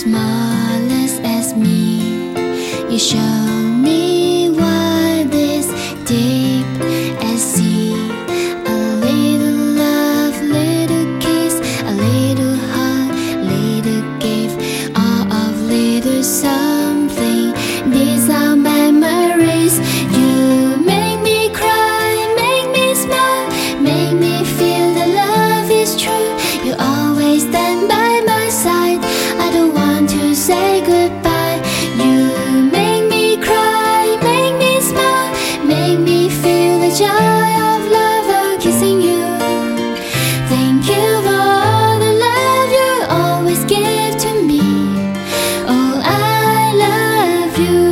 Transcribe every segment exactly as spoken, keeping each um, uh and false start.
smallest as me. You show me what is deep as sea. A little love, little kiss, a little hug, little gift, all of little something. These are memories. You make me cry, make me smile, make me feel that love is true. You always stand by my side. I don't want to say goodbye. You make me cry, make me smile, make me feel the joy of love of kissing you. Thank you for all the love you always give to me. Oh, I love you.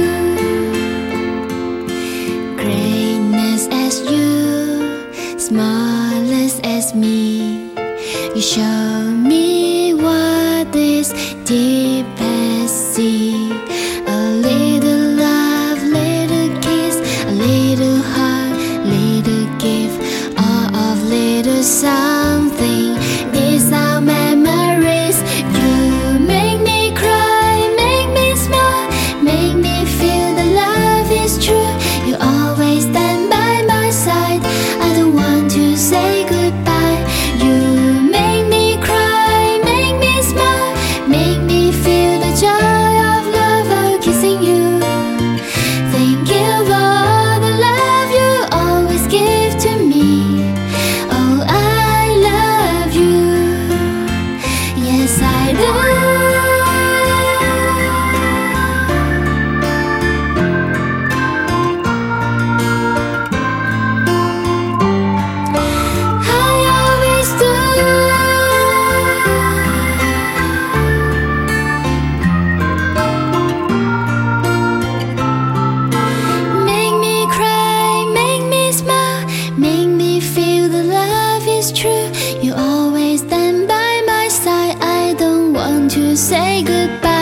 Greatness as you, smallest as me. You show me what is deep as sea. A little love, little kiss, a little heart, little gift, all of little something. These are memories. You make me cry, make me smile, make me feel that love is true. You always stand by my side. I don't want to say goodbye. You make me cry, make me smile, make me feel the joy of love of kissing you. Thank you for all the love you always give to me. Oh, I love you. Yes, I do. True, you always stand by my side. I don't want to say goodbye.